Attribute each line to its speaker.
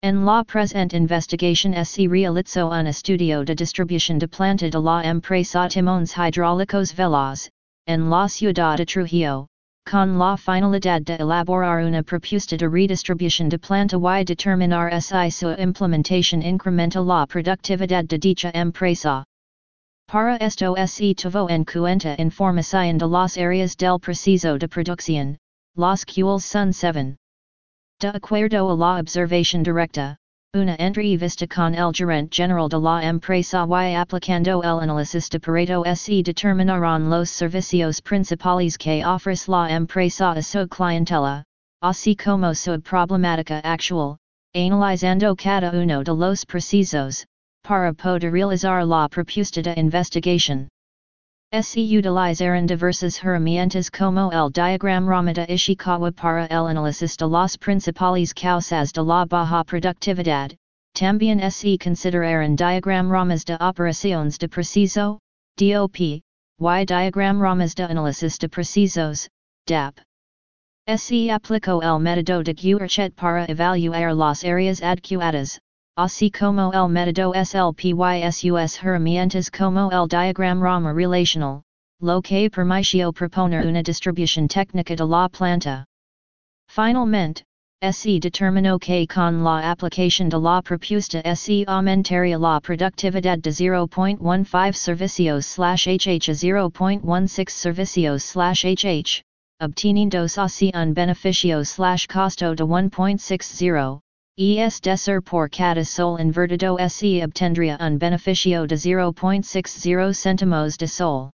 Speaker 1: En la present investigación se realizó un estudio de distribución de planta de la empresa Timones Hidráulicos Veloz, en la ciudad de Trujillo, con la finalidad de elaborar una propuesta de redistribución de planta y determinar si su implementación incrementa la productividad de dicha empresa. Para esto se tuvo en cuenta información de las áreas del proceso de producción, las cuales son 7. De acuerdo a la observación directa, una entrevista con el gerente general de la empresa y aplicando el análisis de Pareto se determinaron los servicios principales que ofrece la empresa a su clientela, así como su problemática actual, analizando cada uno de los procesos, para poder realizar la propuesta de investigación. Se utilizaron diversas herramientas como el diagrama de Ishikawa para el análisis de las principales causas de la baja productividad, también se consideraron diagramas de operaciones de proceso, DOP, y diagramas de análisis de procesos, DAP. Se aplicó el método de Guerchet para evaluar las áreas adecuadas, así como el método SLP y sus herramientas como el diagrama relacional, lo que permitió proponer una distribución técnica de la planta. Finalmente, se determinó que con la aplicación de la propuesta se aumentaría la productividad de 0.15 servicios/HH a 0.16 servicios/HH, obteniendo así un beneficio/costo de 1.60. Es decir, por cada sol invertido se obtendría un beneficio de 0.60 céntimos de sol.